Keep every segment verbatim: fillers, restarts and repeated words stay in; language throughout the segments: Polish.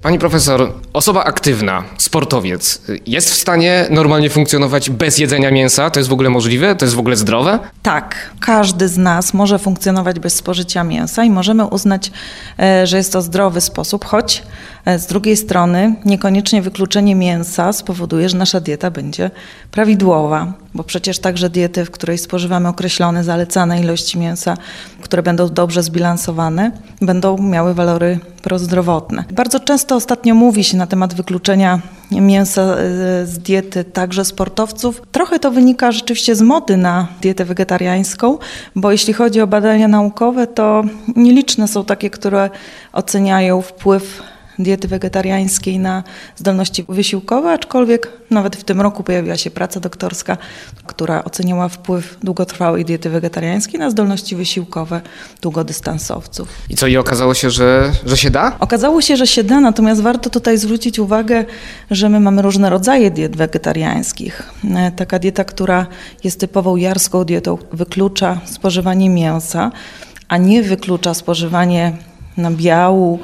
Pani profesor, osoba aktywna, sportowiec, jest w stanie normalnie funkcjonować bez jedzenia mięsa? To jest w ogóle możliwe? To jest w ogóle zdrowe? Tak, każdy z nas może funkcjonować bez spożycia mięsa i możemy uznać, że jest to zdrowy sposób, choć z drugiej strony niekoniecznie wykluczenie mięsa spowoduje, że nasza dieta będzie prawidłowa, bo przecież także diety, w której spożywamy określone, zalecane ilości mięsa, które będą dobrze zbilansowane, będą miały walory prozdrowotne. Bardzo często ostatnio mówi się na temat wykluczenia mięsa z diety także sportowców. Trochę to wynika rzeczywiście z mody na dietę wegetariańską, bo jeśli chodzi o badania naukowe, to nieliczne są takie, które oceniają wpływ diety wegetariańskiej na zdolności wysiłkowe, aczkolwiek nawet w tym roku pojawiła się praca doktorska, która oceniała wpływ długotrwałej diety wegetariańskiej na zdolności wysiłkowe długodystansowców. I co, i okazało się, że, że się da? Okazało się, że się da, natomiast warto tutaj zwrócić uwagę, że my mamy różne rodzaje diet wegetariańskich. Taka dieta, która jest typową jarską dietą, wyklucza spożywanie mięsa, a nie wyklucza spożywanie nabiału,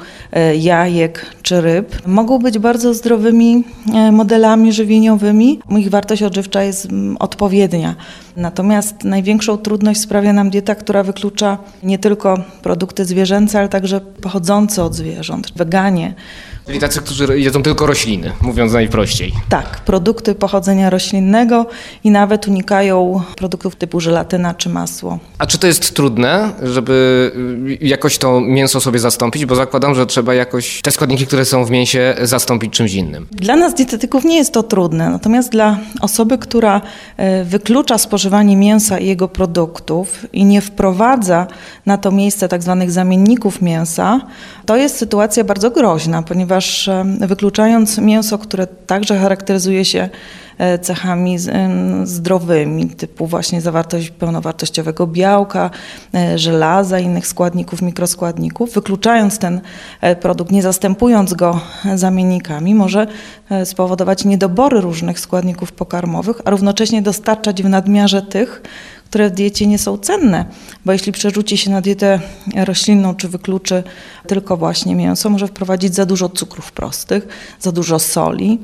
jajek czy ryb, mogą być bardzo zdrowymi modelami żywieniowymi. Ich wartość odżywcza jest odpowiednia. Natomiast największą trudność sprawia nam dieta, która wyklucza nie tylko produkty zwierzęce, ale także pochodzące od zwierząt. Weganie. Czyli tacy, którzy jedzą tylko rośliny, mówiąc najprościej. Tak, produkty pochodzenia roślinnego i nawet unikają produktów typu żelatyna czy masło. A czy to jest trudne, żeby jakoś to mięso sobie zastąpić? Bo zakładam, że trzeba jakoś te składniki, które są w mięsie, zastąpić czymś innym. Dla nas dietetyków nie jest to trudne, natomiast dla osoby, która wyklucza spożywanie mięsa i jego produktów i nie wprowadza na to miejsce tak zwanych zamienników mięsa, to jest sytuacja bardzo groźna, ponieważ wykluczając mięso, które także charakteryzuje się cechami zdrowymi, typu właśnie zawartość pełnowartościowego białka, żelaza i innych składników, mikroskładników, wykluczając ten produkt, nie zastępując go zamiennikami, może spowodować niedobory różnych składników pokarmowych, a równocześnie dostarczać w nadmiarze tych, które w diecie nie są cenne, bo jeśli przerzuci się na dietę roślinną czy wykluczy tylko właśnie mięso, może wprowadzić za dużo cukrów prostych, za dużo soli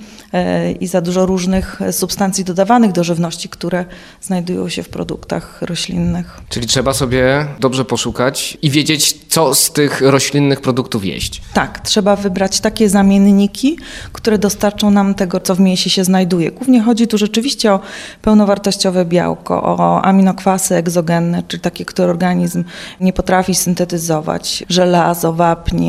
i za dużo różnych substancji dodawanych do żywności, które znajdują się w produktach roślinnych. Czyli trzeba sobie dobrze poszukać i wiedzieć, co z tych roślinnych produktów jeść. Tak, trzeba wybrać takie zamienniki, które dostarczą nam tego, co w mięsie się znajduje. Głównie chodzi tu rzeczywiście o pełnowartościowe białko, o aminokwasy egzogenne, czyli takie, które organizm nie potrafi syntetyzować, żelazo, wapń,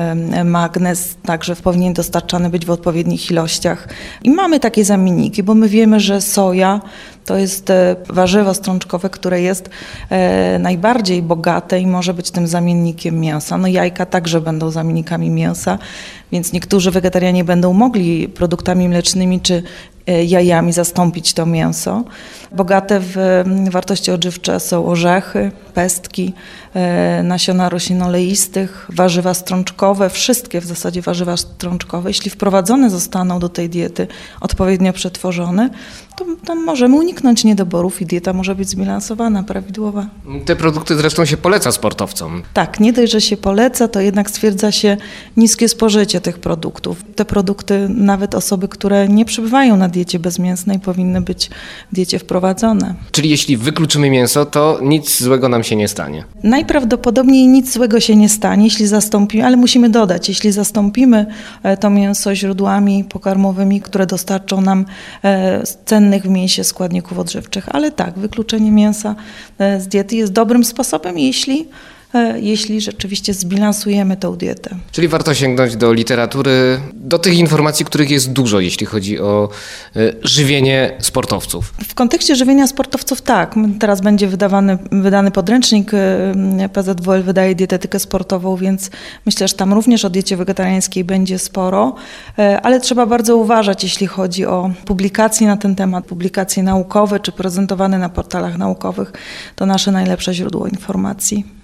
magnez, także powinien dostarczany być w odpowiednich ilościach. I mamy takie zamienniki, bo my wiemy, że soja to jest warzywo strączkowe, które jest najbardziej bogate i może być tym zamiennikiem mięsa. No jajka także będą zamiennikami mięsa, więc niektórzy wegetarianie będą mogli produktami mlecznymi czy jajami zastąpić to mięso. Bogate w wartości odżywcze są orzechy, pestki, nasiona roślin oleistych, warzywa strączkowe, wszystkie w zasadzie warzywa strączkowe. Jeśli wprowadzone zostaną do tej diety, odpowiednio przetworzone, to, to możemy uniknąć niedoborów i dieta może być zbilansowana, prawidłowa. Te produkty zresztą się poleca sportowcom. Tak, nie dość, że się poleca, to jednak stwierdza się niskie spożycie tych produktów. Te produkty nawet osoby, które nie przebywają na diecie bezmięsnej, powinny być w diecie wprowadzone. Czyli jeśli wykluczymy mięso, to nic złego nam się nie stanie? Najprawdopodobniej nic złego się nie stanie, jeśli zastąpimy, ale musimy dodać, jeśli zastąpimy to mięso źródłami pokarmowymi, które dostarczą nam cennych w mięsie składników odżywczych. Ale tak, wykluczenie mięsa z diety jest dobrym sposobem, jeśli jeśli rzeczywiście zbilansujemy tę dietę. Czyli warto sięgnąć do literatury, do tych informacji, których jest dużo, jeśli chodzi o żywienie sportowców. W kontekście żywienia sportowców tak. Teraz będzie wydawany, wydany podręcznik, P Z W L wydaje dietetykę sportową, więc myślę, że tam również o diecie wegetariańskiej będzie sporo, ale trzeba bardzo uważać, jeśli chodzi o publikacje na ten temat, publikacje naukowe czy prezentowane na portalach naukowych, to nasze najlepsze źródło informacji.